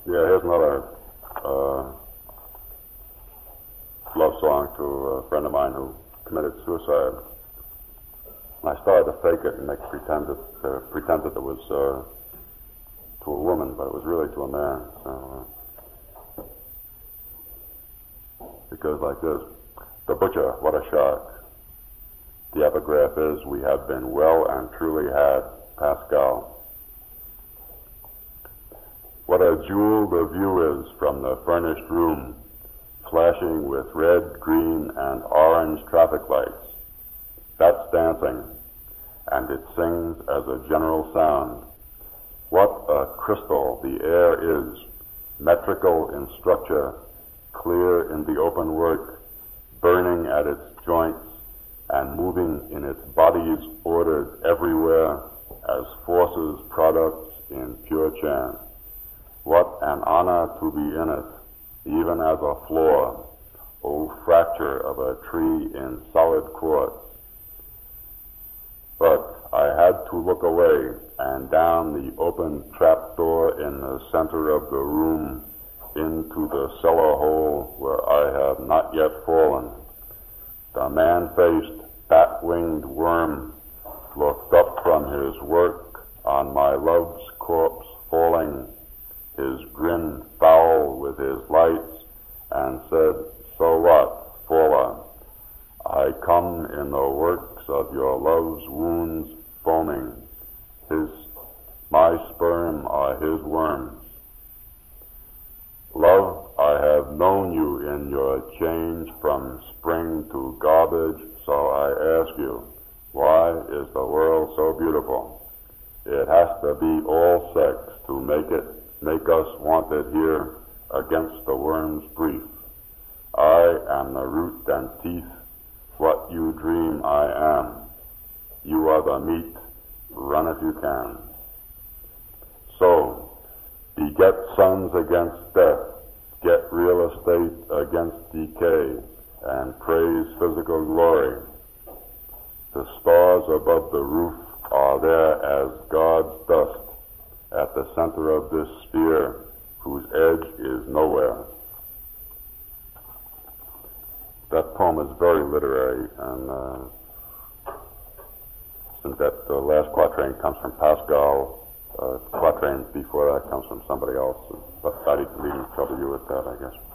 Yeah, here's another love song to a friend of mine who committed suicide. And I started to fake it and make pretend that it was to a woman, but it was really to a man. So it goes like this. The butcher, what a shark. The epigraph is, we have been well and truly had, Pascal. What a jewel the view is from the furnished room, flashing with red, green, and orange traffic lights. That's dancing, and it sings as a general sound. What a crystal the air is, metrical in structure, clear in the open work, burning at its joints, and moving in its bodies ordered everywhere as forces, products in pure chance. What an honor to be in it, even as a floor, O fracture of a tree in solid quartz. But I had to look away and down the open trapdoor in the center of the room into the cellar hole where I have not yet fallen. The man-faced, bat-winged worm looked up from his work on my love's corpse falling, his grin foul with his lights, and said, so what, Paula? I come in the works of your love's wounds foaming. My sperm are his worms. Love, I have known you in your change from spring to garbage, so I ask you, why is the world so beautiful? It has to be all sex to make us want it here against the worm's brief. I am the root and teeth, what you dream I am. You are the meat, run if you can. So, beget sons against death, get real estate against decay, and praise physical glory. The stars above the roof are there as God's dust at the center of this sphere whose edge is nowhere. That poem is very literary, and since that last quatrain comes from Pascal, quatrains before that comes from somebody else, but I didn't trouble you with that, I guess.